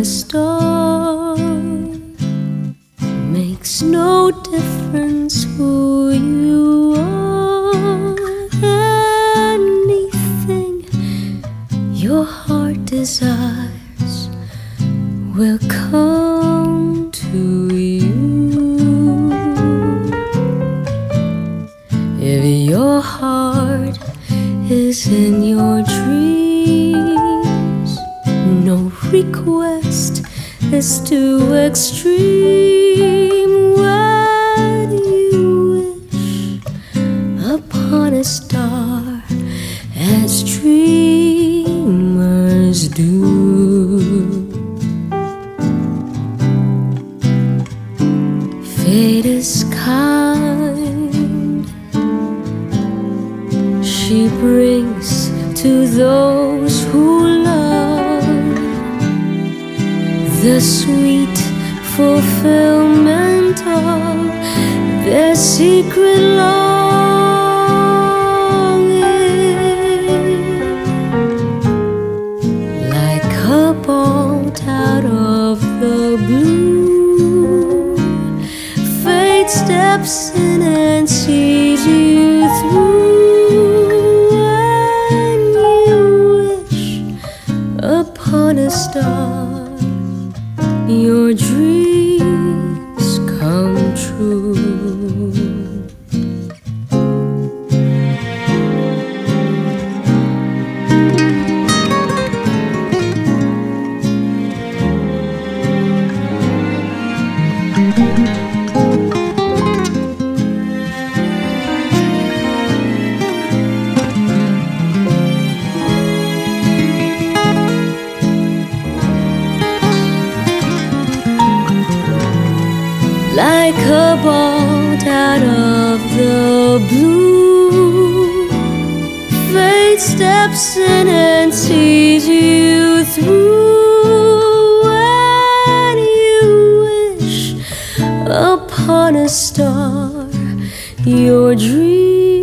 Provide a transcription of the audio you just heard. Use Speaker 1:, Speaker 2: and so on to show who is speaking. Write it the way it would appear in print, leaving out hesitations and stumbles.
Speaker 1: a star. Makes no difference who you are. Anything your heart desires will come to you. If your heart is in your dreams, no request is too extreme. When you wish upon a star, as dreamers do, fate is kind. She brings to those who love the sweet fulfillment of their secret longing. Like a bolt out of the blue, fate steps in and sees you through. When you wish upon a star, your dreams come true. Like a bolt out of the blue, fate steps in and sees you through. When you wish upon a star, your dreams